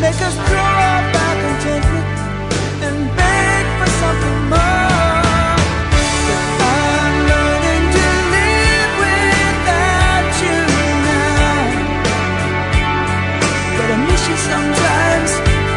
make us throw up our contentment and beg for something more. But I'm learning to live without you now. But I miss you sometimes.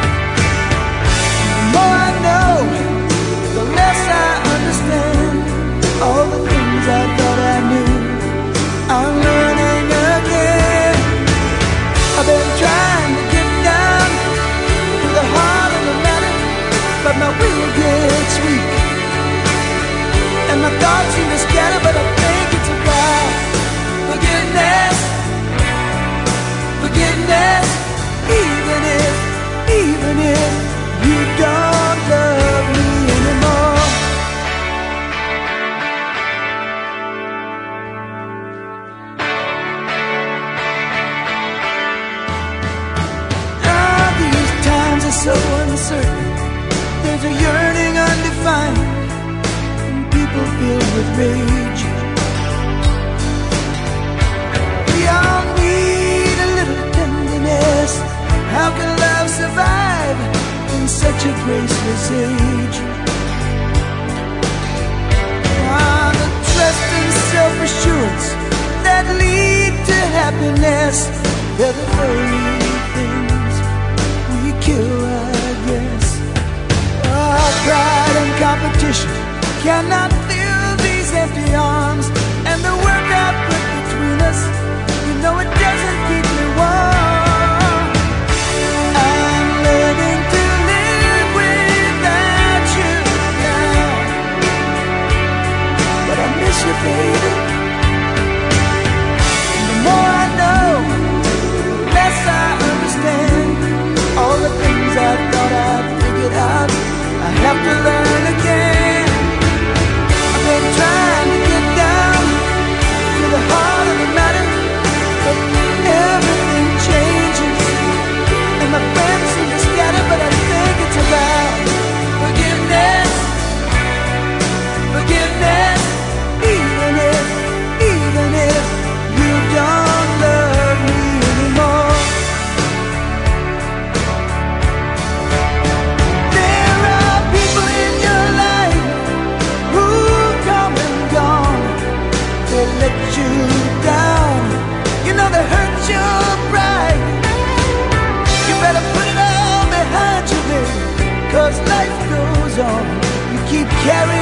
The more I know, the less I understand all the things I thought I knew. I'm learning again. I've been trying to get down to the heart of the matter, but my will gets weak, and my thoughts seem to scatter, but I think it's about forgiveness, forgiveness. Even if you don't love me anymore. These times are so uncertain. There's a yearning undefined, and people filled with rage. We all need a little tenderness. How can love survive in such a graceless age? The trust and self-assurance that lead to happiness, they're the very things we kill, I guess. Pride and competition cannot fill these empty arms, and the work I put between us, you know it doesn't keep me warm. I'm learning to live without you now, but I miss you, baby. And the more I know, the less I understand all the things I thought I'd figured out. I have to learn again. I've been trying to get down to the heart of the matter, but everything changes, and my friends seem to scatter, but I think it's about forgiveness, forgiveness. Even if you don't love me anymore. There are people in your life who come and gone. They let you down. You know they hurt your pride. You better put it all behind you, baby, 'cause life goes on. You keep carrying